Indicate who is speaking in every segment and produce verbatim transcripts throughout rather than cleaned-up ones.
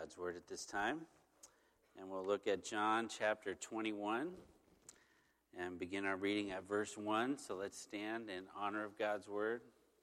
Speaker 1: God's Word at this time. And we'll look at John chapter twenty-one and begin our reading at verse one. So let's stand in honor of God's Word.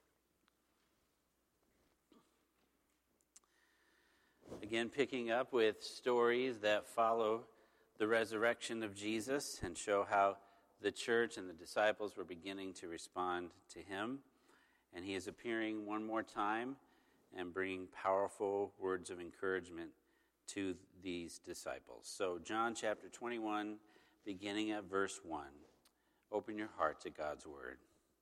Speaker 1: Again, picking up with stories that follow the resurrection of Jesus and show how the church and the disciples were beginning to respond to him. And he is appearing one more time and bringing powerful words of encouragement to these disciples. So John chapter twenty-one, beginning at verse one. Open your heart to God's word.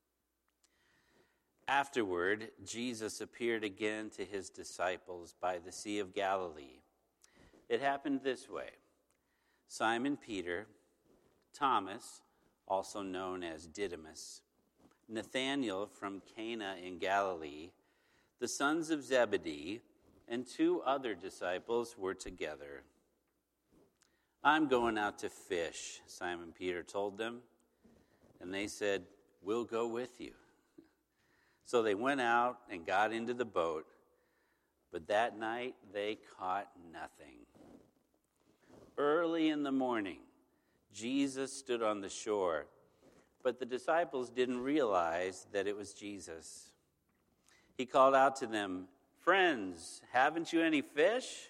Speaker 1: Afterward, Jesus appeared again to his disciples by the Sea of Galilee. It happened this way. Simon Peter, Thomas, also known as Didymus, Nathanael from Cana in Galilee, the sons of Zebedee, and two other disciples were together. "I'm going out to fish," Simon Peter told them. And they said, "We'll go with you." So they went out and got into the boat, but that night they caught nothing. Early in the morning, Jesus stood on the shore, but the disciples didn't realize that it was Jesus. He called out to them, "Friends, haven't you any fish?"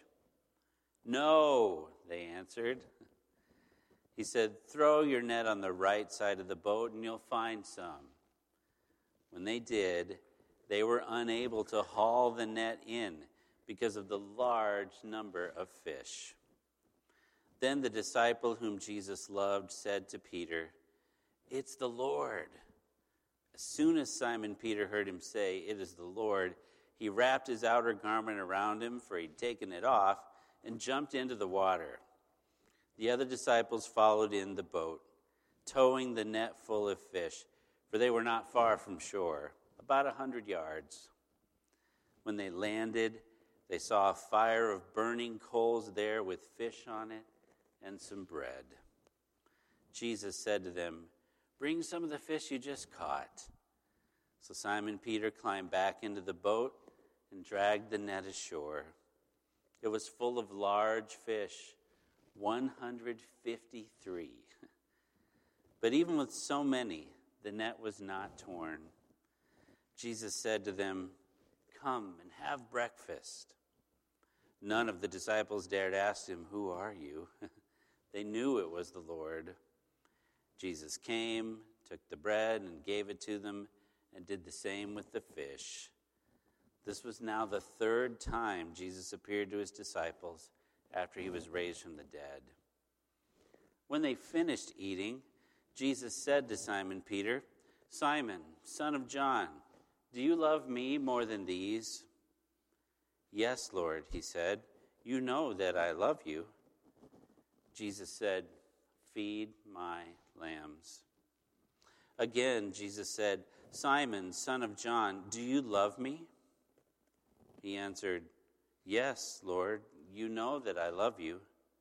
Speaker 1: "No," they answered. He said, "Throw your net on the right side of the boat and you'll find some." When they did, they were unable to haul the net in because of the large number of fish. Then the disciple whom Jesus loved said to Peter, "It's the Lord." As soon as Simon Peter heard him say, "It is the Lord," he wrapped his outer garment around him, for he'd taken it off, and jumped into the water. The other disciples followed in the boat, towing the net full of fish, for they were not far from shore, about a hundred yards. When they landed, they saw a fire of burning coals there with fish on it and some bread. Jesus said to them, "Bring some of the fish you just caught." So Simon Peter climbed back into the boat and dragged the net ashore. It was full of large fish, one hundred fifty-three. But even with so many, the net was not torn. Jesus said to them, "Come and have breakfast." None of the disciples dared ask him, "Who are you?" They knew it was the Lord. Jesus came, took the bread and gave it to them, and did the same with the fish. This was now the third time Jesus appeared to his disciples after he was raised from the dead. When they finished eating, Jesus said to Simon Peter, "Simon, son of John, do you love me more than these?" "Yes, Lord," he said. "You know that I love you." Jesus said, "Feed my lambs." Again, Jesus said, "Simon, son of John, do you love me?" He answered, "Yes, Lord, you know that I love you."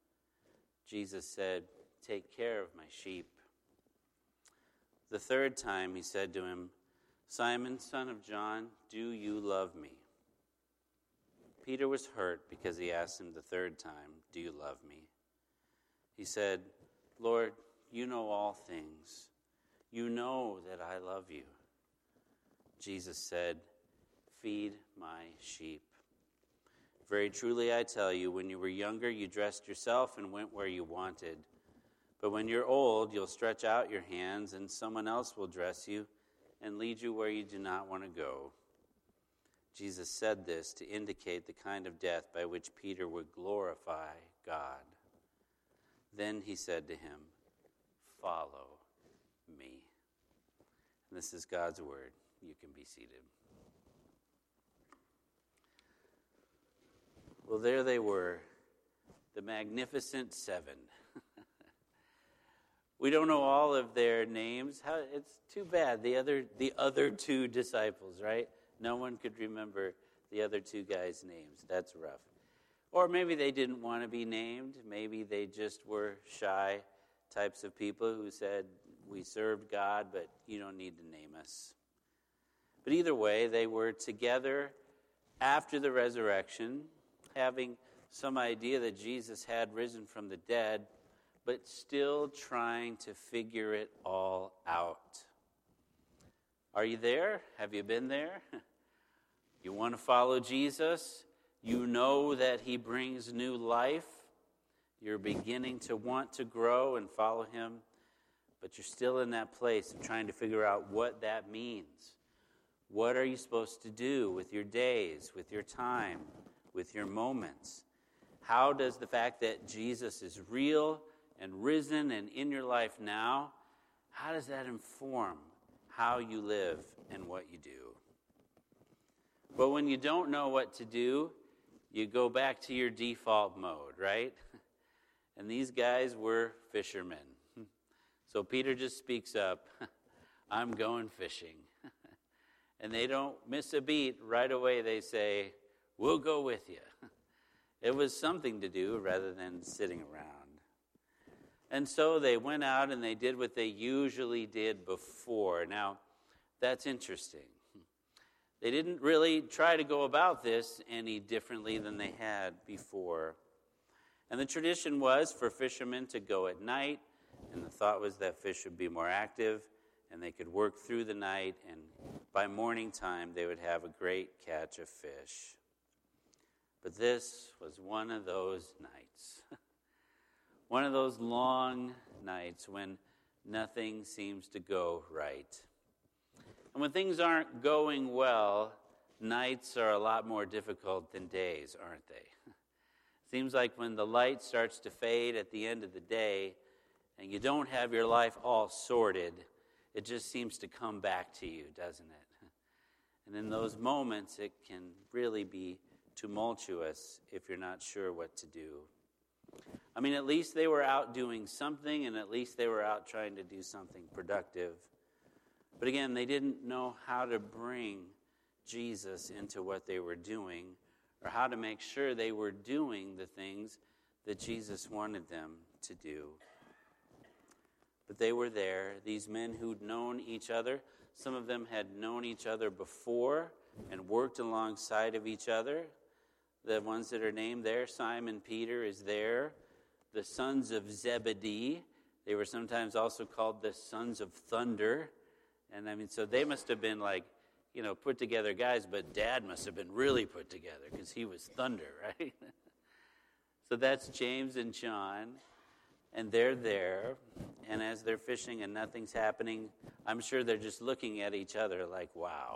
Speaker 1: Jesus said, "Take care of my sheep." The third time he said to him, "Simon, son of John, do you love me?" Peter was hurt because he asked him the third time, "Do you love me?" He said, "Lord, you know all things. You know that I love you." Jesus said, "Feed my sheep. Very truly I tell you, when you were younger, you dressed yourself and went where you wanted. But when you're old, you'll stretch out your hands and someone else will dress you and lead you where you do not want to go." Jesus said this to indicate the kind of death by which Peter would glorify God. Then he said to him, "Follow me." And this is God's word. You can be seated. Well, there they were, the Magnificent Seven. We don't know all of their names. How, it's too bad. The other, the other two disciples, right? No one could remember the other two guys' names. That's rough. Or maybe they didn't want to be named. Maybe they just were shy types of people who said, "We served God, but you don't need to name us." But either way, they were together after the resurrection, having some idea that Jesus had risen from the dead, but still trying to figure it all out. Are you there? Have you been there? You want to follow Jesus? You know that he brings new life. You're beginning to want to grow and follow him, but you're still in that place of trying to figure out what that means. What are you supposed to do with your days, with your time, with your moments? How does the fact that Jesus is real and risen and in your life now, how does that inform how you live and what you do? But when you don't know what to do, you go back to your default mode, right? And these guys were fishermen. So Peter just speaks up, I'm going fishing. And they don't miss a beat. Right away they say, we'll go with you. It was something to do rather than sitting around. And so they went out and they did what they usually did before. Now, that's interesting. They didn't really try to go about this any differently than they had before. And the tradition was for fishermen to go at night, and the thought was that fish would be more active, and they could work through the night, and by morning time they would have a great catch of fish. But this was one of those nights. One of those long nights when nothing seems to go right. And when things aren't going well, nights are a lot more difficult than days, aren't they? Seems like when the light starts to fade at the end of the day and you don't have your life all sorted, it just seems to come back to you, doesn't it? And in those moments, it can really be tumultuous if you're not sure what to do. I mean, at least they were out doing something, and at least they were out trying to do something productive. But again, they didn't know how to bring Jesus into what they were doing, or how to make sure they were doing the things that Jesus wanted them to do. But they were there, these men who'd known each other. Some of them had known each other before and worked alongside of each other. The ones that are named there, Simon Peter is there. The sons of Zebedee, they were sometimes also called the sons of thunder. And I mean, so they must have been like, you know, put together guys, but Dad must have been really put together because he was thunder, right? So that's James and John, and they're there, and as they're fishing and nothing's happening, I'm sure they're just looking at each other like, wow,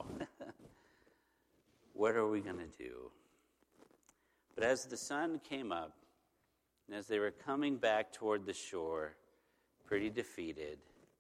Speaker 1: what are we going to do? But as the sun came up, and as they were coming back toward the shore, pretty defeated,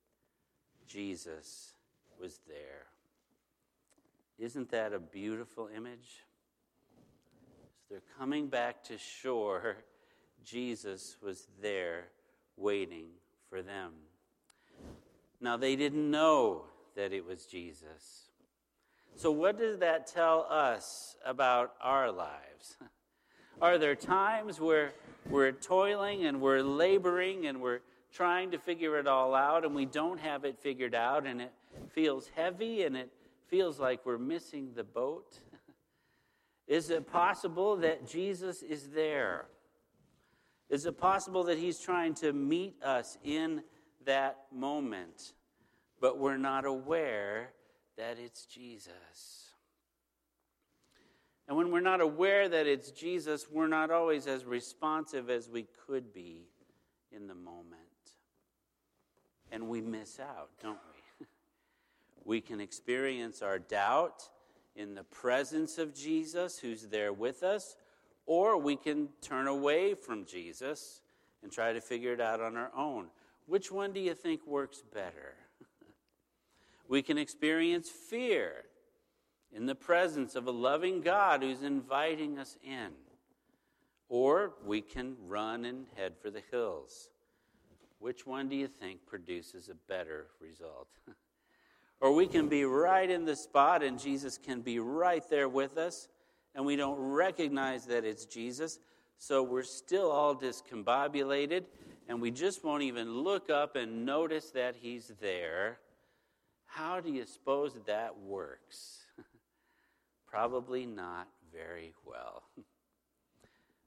Speaker 1: Jesus was there. Isn't that a beautiful image? As they're coming back to shore, Jesus was there waiting for them. Now, they didn't know that it was Jesus. So what does that tell us about our lives? Are there times where we're toiling and we're laboring and we're trying to figure it all out and we don't have it figured out and it feels heavy and it feels like we're missing the boat? Is it possible that Jesus is there? Is it possible that he's trying to meet us in that moment, but we're not aware that it's Jesus? And when we're not aware that it's Jesus, we're not always as responsive as we could be in the moment. And we miss out, don't we? We can experience our doubt in the presence of Jesus, who's there with us, or we can turn away from Jesus and try to figure it out on our own. Which one do you think works better? We can experience fear in the presence of a loving God who's inviting us in. Or we can run and head for the hills. Which one do you think produces a better result? Or we can be right in the spot and Jesus can be right there with us and we don't recognize that it's Jesus, so we're still all discombobulated and we just won't even look up and notice that he's there. How do you suppose that works? Probably not very well.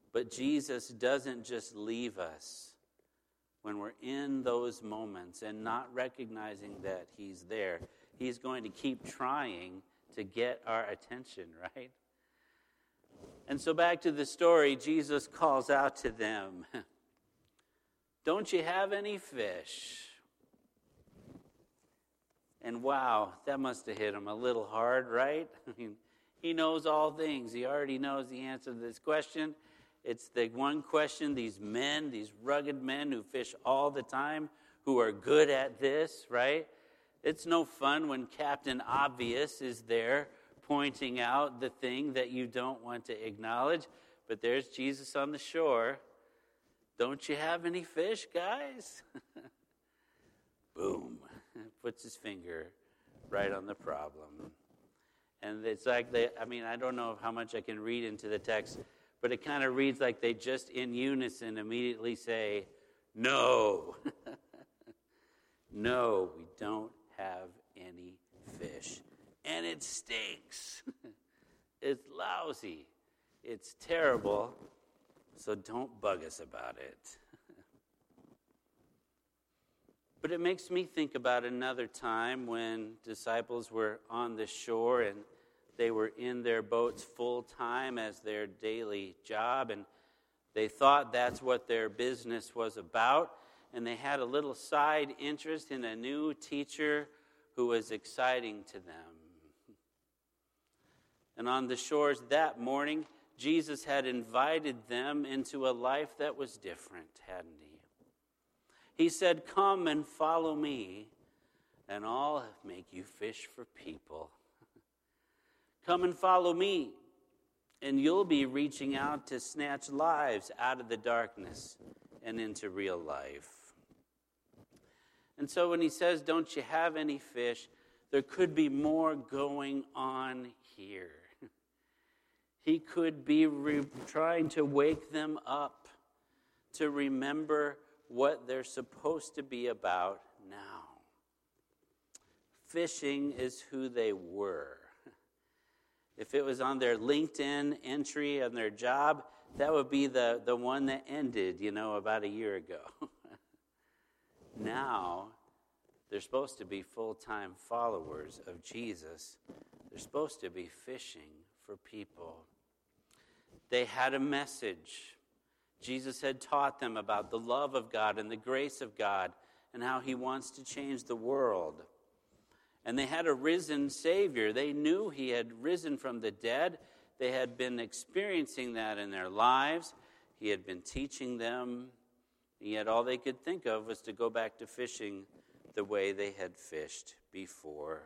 Speaker 1: But Jesus doesn't just leave us when we're in those moments and not recognizing that he's there. He's going to keep trying to get our attention, right? And so back to the story, Jesus calls out to them, "Don't you have any fish?" And wow, that must have hit him a little hard, right? I mean, he knows all things. He already knows the answer to this question. It's the one question these men, these rugged men who fish all the time, who are good at this, right? It's no fun when Captain Obvious is there pointing out the thing that you don't want to acknowledge. But there's Jesus on the shore. "Don't you have any fish, guys?" Boom. Puts his finger right on the problem. And it's like, they, I mean, I don't know how much I can read into the text, but it kind of reads like they just in unison immediately say, "No." "No, we don't have any fish. And it stinks. It's lousy. It's terrible. So don't bug us about it." But it makes me think about another time when disciples were on the shore and they were in their boats full time as their daily job, and they thought that's what their business was about, and they had a little side interest in a new teacher who was exciting to them. And on the shores that morning, Jesus had invited them into a life that was different, hadn't he? He said, "Come and follow me, and I'll make you fish for people. Come and follow me, and you'll be reaching out to snatch lives out of the darkness and into real life." And so when he says, "Don't you have any fish?" there could be more going on here. He could be re- trying to wake them up to remember what they're supposed to be about now. Fishing is who they were. If it was on their LinkedIn entry on their job, that would be the, the one that ended, you know, about a year ago. Now, they're supposed to be full-time followers of Jesus. They're supposed to be fishing for people. They had a message. Jesus had taught them about the love of God and the grace of God and how he wants to change the world. And they had a risen Savior. They knew he had risen from the dead. They had been experiencing that in their lives. He had been teaching them. Yet all they could think of was to go back to fishing the way they had fished before.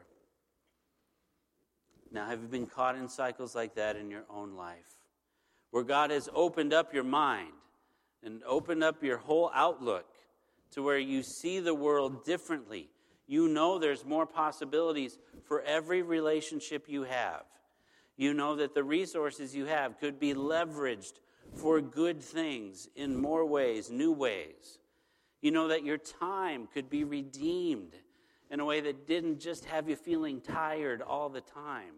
Speaker 1: Now, have you been caught in cycles like that in your own life, where God has opened up your mind and opened up your whole outlook to where you see the world differently? You know there's more possibilities for every relationship you have. You know that the resources you have could be leveraged for good things in more ways, new ways. You know that your time could be redeemed in a way that didn't just have you feeling tired all the time.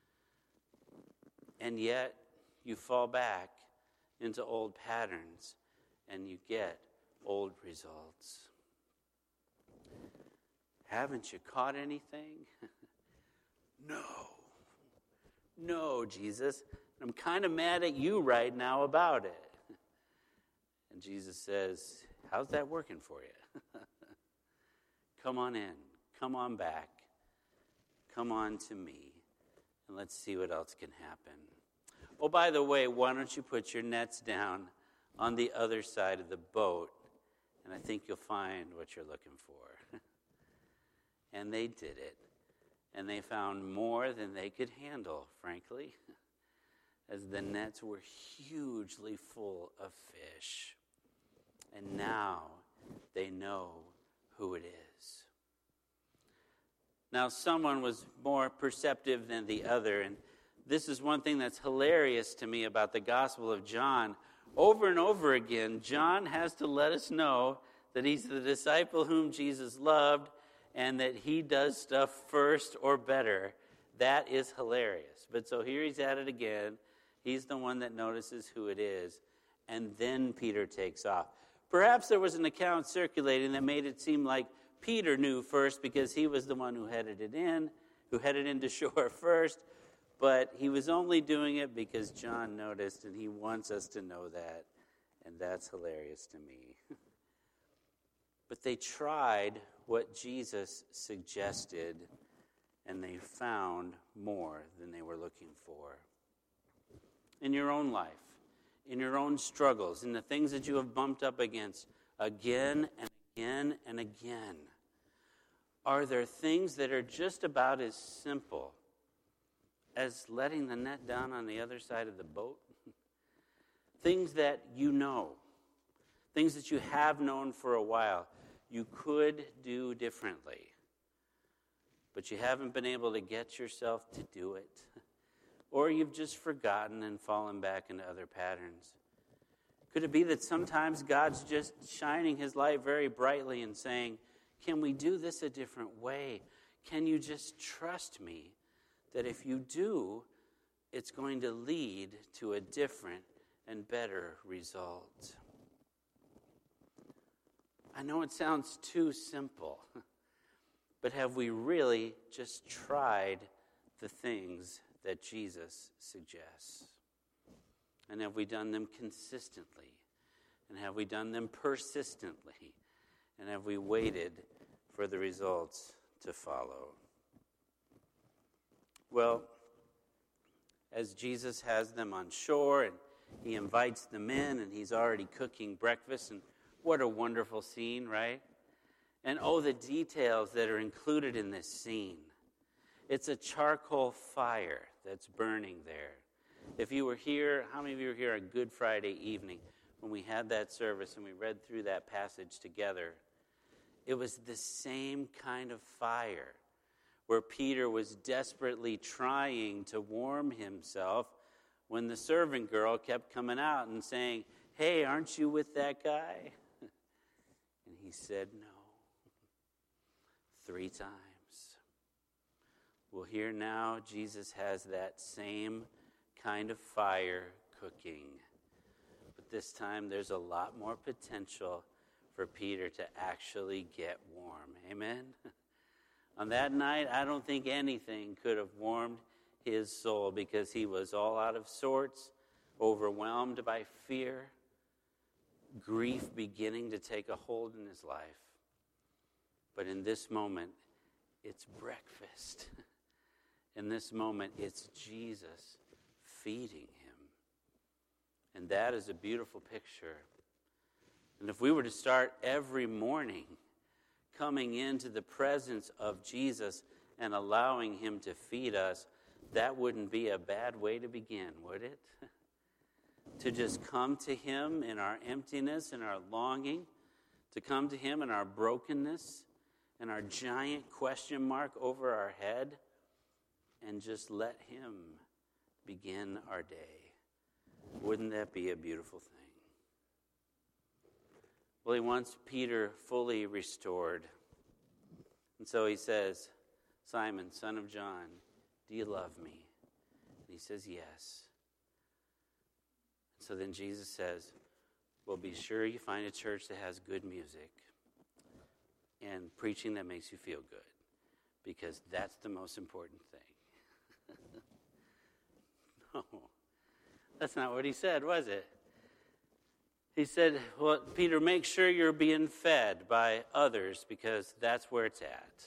Speaker 1: And yet, you fall back into old patterns and you get old results. Haven't you caught anything? No. No, Jesus. I'm kind of mad at you right now about it. And Jesus says, how's that working for you? Come on in. Come on back. Come on to me. And let's see what else can happen. Oh, by the way, why don't you put your nets down on the other side of the boat, and I think you'll find what you're looking for. And they did it. And they found more than they could handle, frankly, as the nets were hugely full of fish. And now they know who it is. Now, someone was more perceptive than the other, and this is one thing that's hilarious to me about the Gospel of John. Over and over again, John has to let us know that he's the disciple whom Jesus loved and that he does stuff first or better. That is hilarious. But so here he's at it again. He's the one that notices who it is. and then Peter takes off. Perhaps there was an account circulating that made it seem like Peter knew first because he was the one who headed it in, who headed into shore first, but he was only doing it because John noticed, and he wants us to know that, and that's hilarious to me. But they tried what Jesus suggested, and they found more than they were looking for. In your own life, in your own struggles, in the things that you have bumped up against again and again and again, are there things that are just about as simple as letting the net down on the other side of the boat? Things that you know, things that you have known for a while, you could do differently, but you haven't been able to get yourself to do it. Or you've just forgotten and fallen back into other patterns. Could it be that sometimes God's just shining his light very brightly and saying, can we do this a different way? Can you just trust me that if you do, it's going to lead to a different and better result? I know it sounds too simple, but have we really just tried the things that Jesus suggests? And have we done them consistently? And have we done them persistently? And have we waited for the results to follow? Well, as Jesus has them on shore and he invites them in and he's already cooking breakfast, and what a wonderful scene, right? And oh, the details that are included in this scene. It's a charcoal fire that's burning there. If you were here, how many of you were here on Good Friday evening when we had that service and we read through that passage together? It was the same kind of fire where Peter was desperately trying to warm himself when the servant girl kept coming out and saying, hey, aren't you with that guy? And he said no. Three times. Well, here now, Jesus has that same kind of fire cooking. But this time, there's a lot more potential for Peter to actually get warm. Amen? On that night, I don't think anything could have warmed his soul because he was all out of sorts, overwhelmed by fear, grief beginning to take a hold in his life. But in this moment, it's breakfast. In this moment, it's Jesus feeding him. And that is a beautiful picture. And if we were to start every morning coming into the presence of Jesus and allowing him to feed us, that wouldn't be a bad way to begin, would it? To just come to him in our emptiness and our longing, to come to him in our brokenness and our giant question mark over our head, and just let him begin our day. Wouldn't that be a beautiful thing? Well, he wants Peter fully restored. And so he says, Simon, son of John, do you love me? And he says, yes. So then Jesus says, well, be sure you find a church that has good music and preaching that makes you feel good, because that's the most important thing. No, that's not what he said, was it? He said, well, Peter, make sure you're being fed by others because that's where it's at.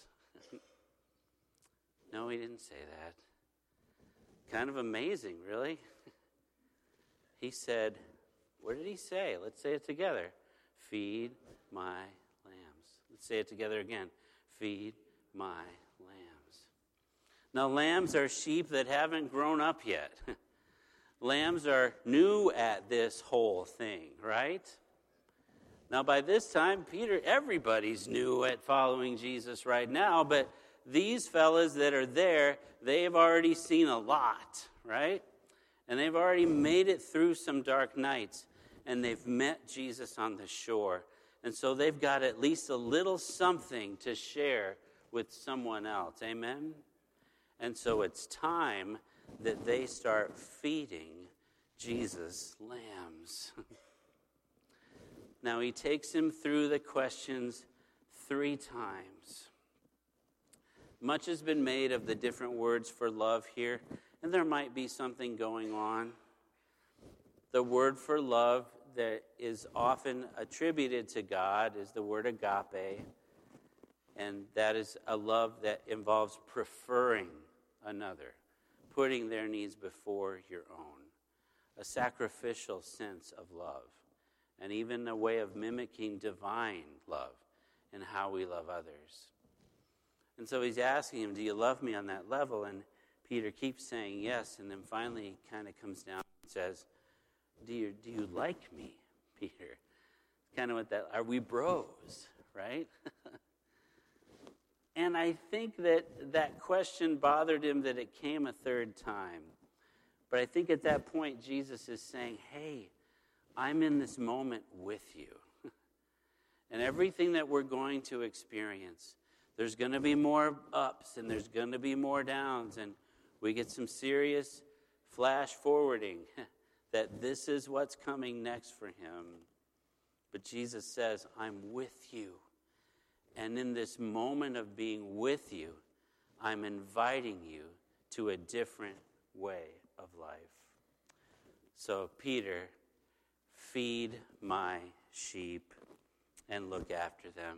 Speaker 1: No, he didn't say that. Kind of amazing, really. He said, what did he say? Let's say it together. Feed my lambs. Let's say it together again. Feed my lambs. Now, lambs are sheep that haven't grown up yet. Lambs are new at this whole thing, right? Now, by this time, Peter, everybody's new at following Jesus right now, but these fellas that are there, they've already seen a lot, right? And they've already made it through some dark nights, and they've met Jesus on the shore. And so they've got at least a little something to share with someone else. Amen? And so it's time that they start feeding Jesus' lambs. Now he takes him through the questions three times. Much has been made of the different words for love here, and there might be something going on. The word for love that is often attributed to God is the word agape, and that is a love that involves preferring another, putting their needs before your own, a sacrificial sense of love, and even a way of mimicking divine love in how we love others. And so he's asking him, do you love me on that level? And Peter keeps saying yes, and then finally he kind of comes down and says, do you, do you like me, Peter? It's kind of what that, are we bros, right? And I think that that question bothered him that it came a third time. But I think at that point, Jesus is saying, hey, I'm in this moment with you. And everything that we're going to experience, there's going to be more ups and there's going to be more downs. And we get some serious flash forwarding that this is what's coming next for him. But Jesus says, I'm with you. And in this moment of being with you, I'm inviting you to a different way of life. So, Peter, feed my sheep and look after them.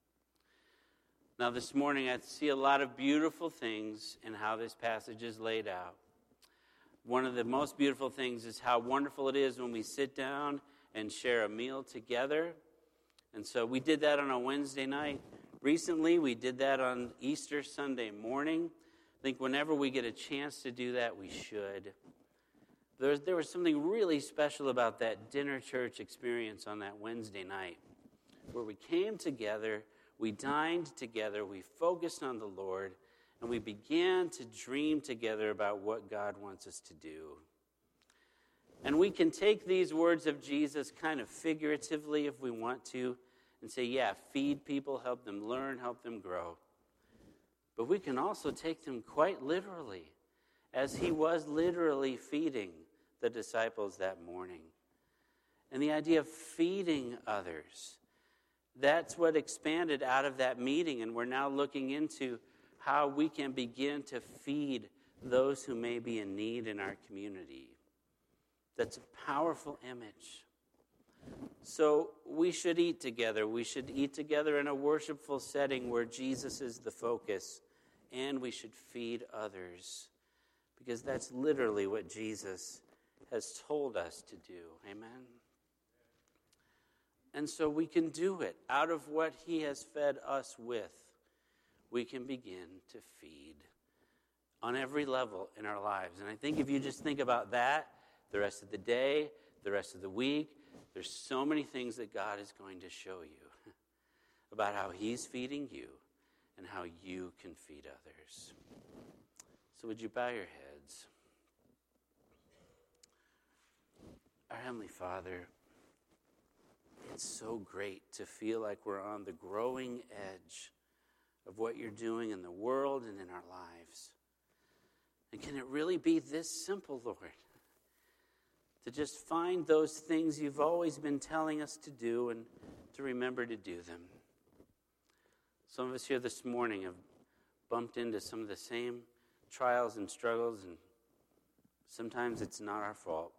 Speaker 1: Now, this morning, I see a lot of beautiful things in how this passage is laid out. One of the most beautiful things is how wonderful it is when we sit down and share a meal together. And so we did that on a Wednesday night. Recently, we did that on Easter Sunday morning. I think whenever we get a chance to do that, we should. There, there was something really special about that dinner church experience on that Wednesday night, where we came together, we dined together, we focused on the Lord, and we began to dream together about what God wants us to do. And we can take these words of Jesus kind of figuratively if we want to, and say, yeah, feed people, help them learn, help them grow. But we can also take them quite literally, as he was literally feeding the disciples that morning. And the idea of feeding others, that's what expanded out of that meeting, and we're now looking into how we can begin to feed those who may be in need in our community. That's a powerful image. So we should eat together. We should eat together in a worshipful setting where Jesus is the focus, and we should feed others, because that's literally what Jesus has told us to do. Amen? And so we can do it. Out of what he has fed us with, we can begin to feed on every level in our lives. And I think if you just think about that, the rest of the day, the rest of the week, there's so many things that God is going to show you about how he's feeding you and how you can feed others. So would you bow your heads? Our Heavenly Father, it's so great to feel like we're on the growing edge of what you're doing in the world and in our lives. And can it really be this simple, Lord? To just find those things you've always been telling us to do and to remember to do them. Some of us here this morning have bumped into some of the same trials and struggles, and sometimes it's not our fault.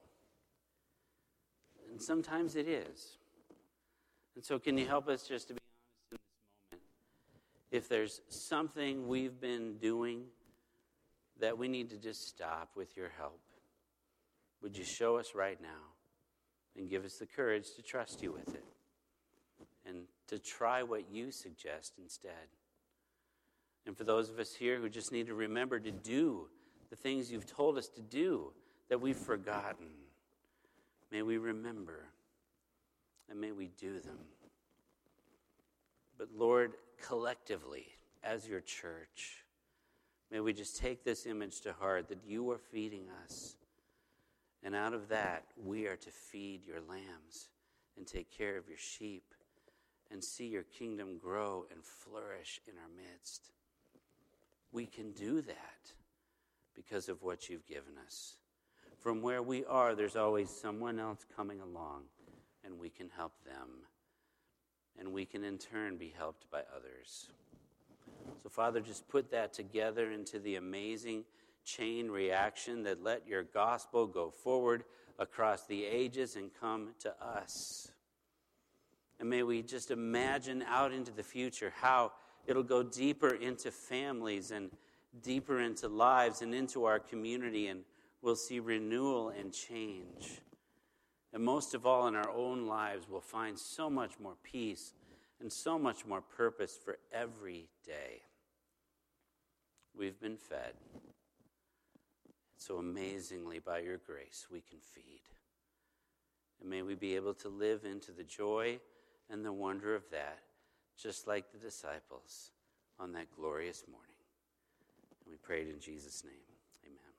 Speaker 1: And sometimes it is. And so can you help us just to be honest in this moment? If there's something we've been doing that we need to just stop with your help, would you show us right now and give us the courage to trust you with it and to try what you suggest instead? And for those of us here who just need to remember to do the things you've told us to do that we've forgotten, may we remember and may we do them. But Lord, collectively, as your church, may we just take this image to heart that you are feeding us. And out of that, we are to feed your lambs and take care of your sheep and see your kingdom grow and flourish in our midst. We can do that because of what you've given us. From where we are, there's always someone else coming along, and we can help them, and we can in turn be helped by others. So, Father, just put that together into the amazing chain reaction that let your gospel go forward across the ages and come to us. And may we just imagine out into the future how it'll go deeper into families and deeper into lives and into our community, and we'll see renewal and change. And most of all, in our own lives, we'll find so much more peace and so much more purpose for every day. We've been fed. So amazingly, by your grace, we can feed. And may we be able to live into the joy and the wonder of that, just like the disciples on that glorious morning. And we pray it in Jesus' name. Amen.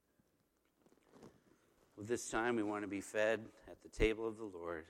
Speaker 1: Well, this time we want to be fed at the table of the Lord.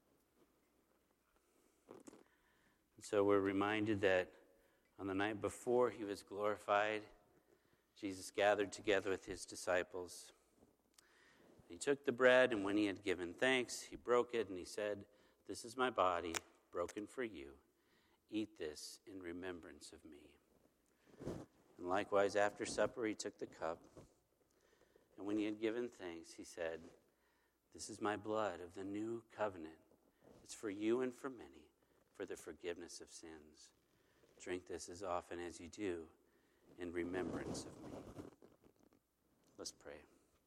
Speaker 1: And so we're reminded that on the night before he was glorified, Jesus gathered together with his disciples. He took the bread, and when he had given thanks, he broke it, and he said, "This is my body, broken for you. Eat this in remembrance of me." And likewise, after supper, he took the cup, and when he had given thanks, he said, "This is my blood of the new covenant. It's for you and for many, for the forgiveness of sins. Drink this as often as you do in remembrance of me." Let's pray.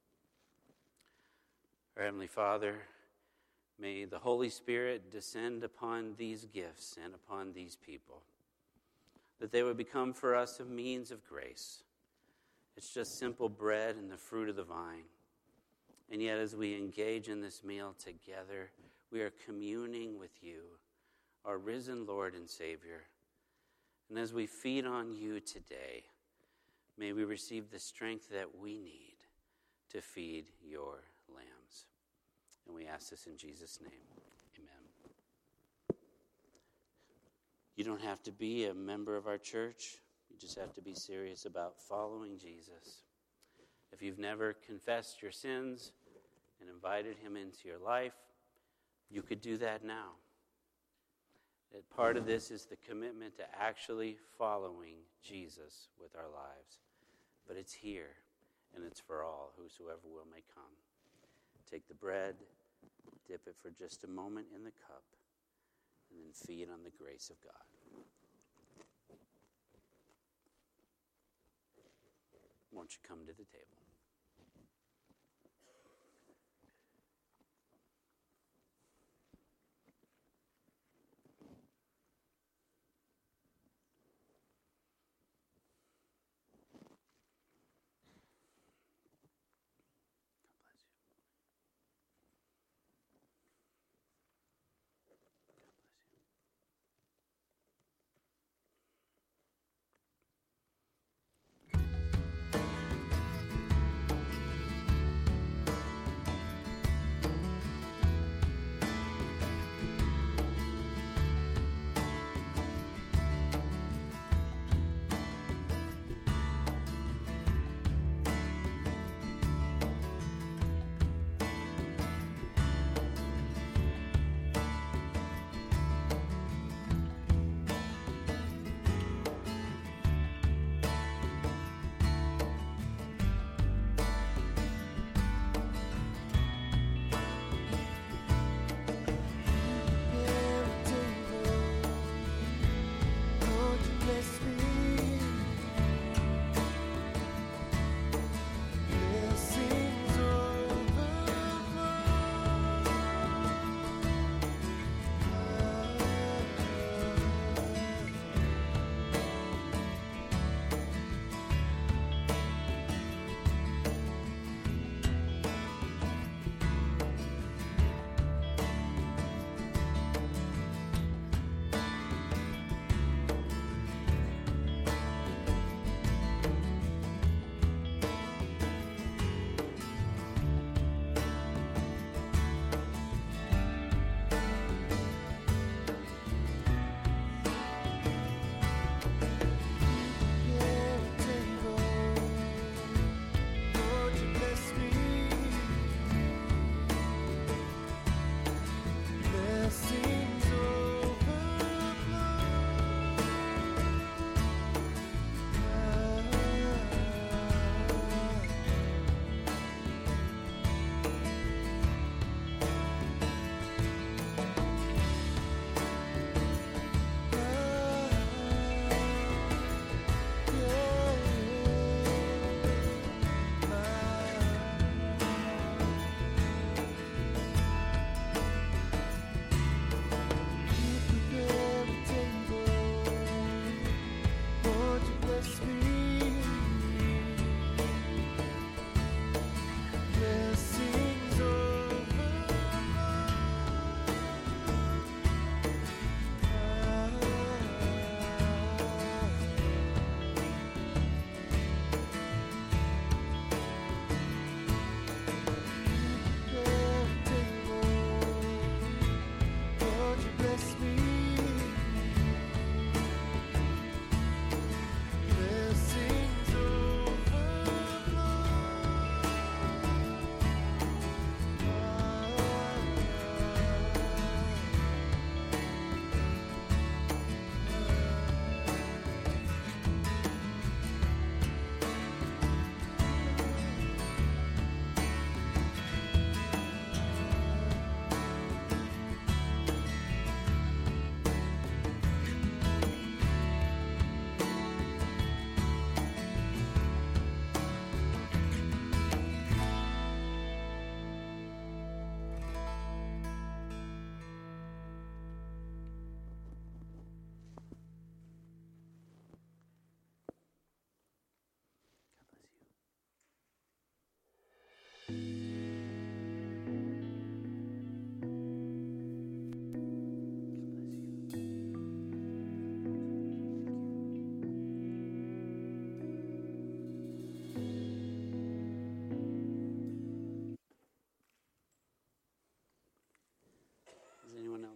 Speaker 1: Our Heavenly Father, may the Holy Spirit descend upon these gifts and upon these people, that they would become for us a means of grace. It's just simple bread and the fruit of the vine. And yet as we engage in this meal together, we are communing with you, our risen Lord and Savior. And as we feed on you today, may we receive the strength that we need to feed your lambs. And we ask this in Jesus' name. Amen. You don't have to be a member of our church. You just have to be serious about following Jesus. If you've never confessed your sins and invited him into your life, you could do that now. That part of this is the commitment to actually following Jesus with our lives. But it's here, and it's for all, whosoever will may come. Take the bread, dip it for just a moment in the cup, and then feed on the grace of God. Won't you come to the table?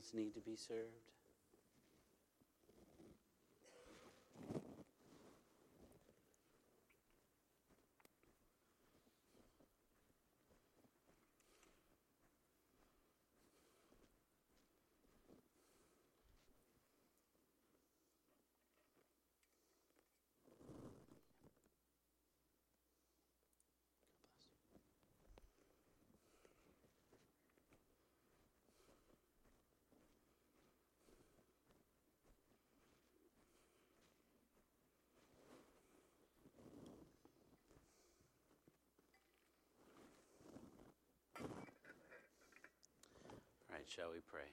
Speaker 1: else need to be served? All right, shall we pray?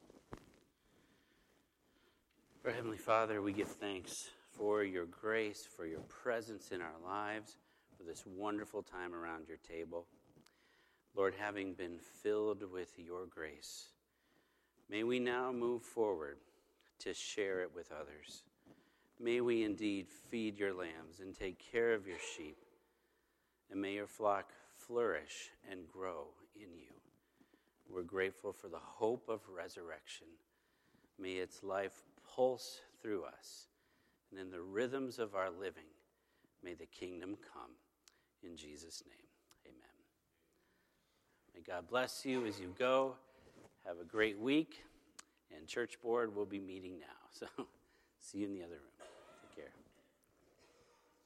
Speaker 1: Our Heavenly Father, we give thanks for your grace, for your presence in our lives, for this wonderful time around your table. Lord, having been filled with your grace, may we now move forward to share it with others. May we indeed feed your lambs and take care of your sheep, and may your flock flourish and grow in you. We're grateful for the hope of resurrection. May its life pulse through us, and in the rhythms of our living, may the kingdom come. In Jesus' name, amen. May God bless you as you go. Have a great week, and church board will be meeting now. So see you in the other room.